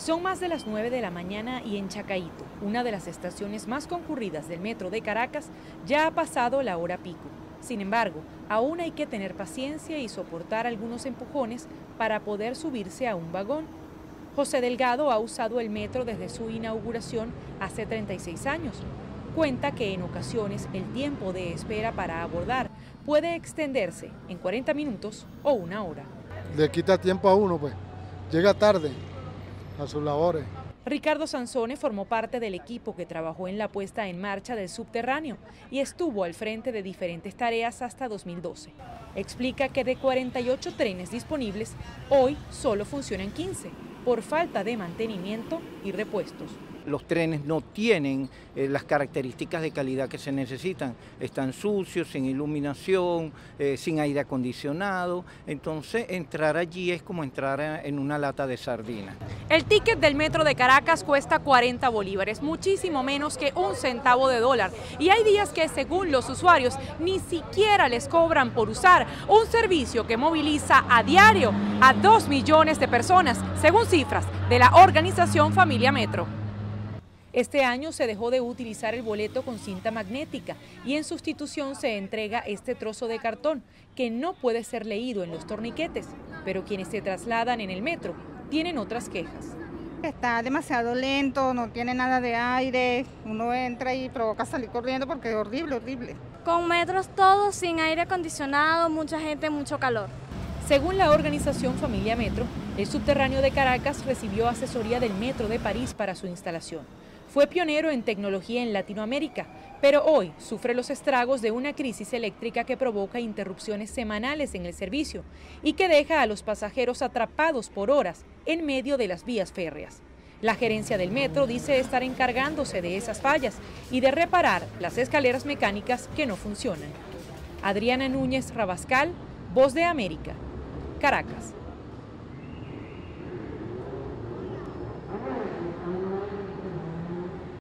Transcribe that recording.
Son más de las 9 de la mañana y en Chacaíto, una de las estaciones más concurridas del metro de Caracas, ya ha pasado la hora pico. Sin embargo, aún hay que tener paciencia y soportar algunos empujones para poder subirse a un vagón. José Delgado ha usado el metro desde su inauguración hace 36 años. Cuenta que en ocasiones el tiempo de espera para abordar puede extenderse en 40 minutos o una hora. Le quita tiempo a uno, pues. Llega tarde a sus labores. Ricardo Sansone formó parte del equipo que trabajó en la puesta en marcha del subterráneo y estuvo al frente de diferentes tareas hasta 2012. Explica que de 48 trenes disponibles, hoy solo funcionan 15 por falta de mantenimiento y repuestos. Los trenes no tienen las características de calidad que se necesitan. Están sucios, sin iluminación, sin aire acondicionado. Entonces, entrar allí es como entrar en una lata de sardinas. El ticket del metro de Caracas cuesta 40 bolívares, muchísimo menos que un centavo de dólar. Y hay días que, según los usuarios, ni siquiera les cobran por usar un servicio que moviliza a diario a 2 millones de personas, según cifras de la organización Familia Metro. Este año se dejó de utilizar el boleto con cinta magnética y en sustitución se entrega este trozo de cartón que no puede ser leído en los torniquetes, pero quienes se trasladan en el metro tienen otras quejas. Está demasiado lento, no tiene nada de aire, uno entra y provoca salir corriendo porque es horrible, horrible. Con metros todos sin aire acondicionado, mucha gente, mucho calor. Según la organización Familia Metro, el subterráneo de Caracas recibió asesoría del Metro de París para su instalación. Fue pionero en tecnología en Latinoamérica, pero hoy sufre los estragos de una crisis eléctrica que provoca interrupciones semanales en el servicio y que deja a los pasajeros atrapados por horas en medio de las vías férreas. La gerencia del metro dice estar encargándose de esas fallas y de reparar las escaleras mecánicas que no funcionan. Adriana Núñez Rabascal, Voz de América, Caracas.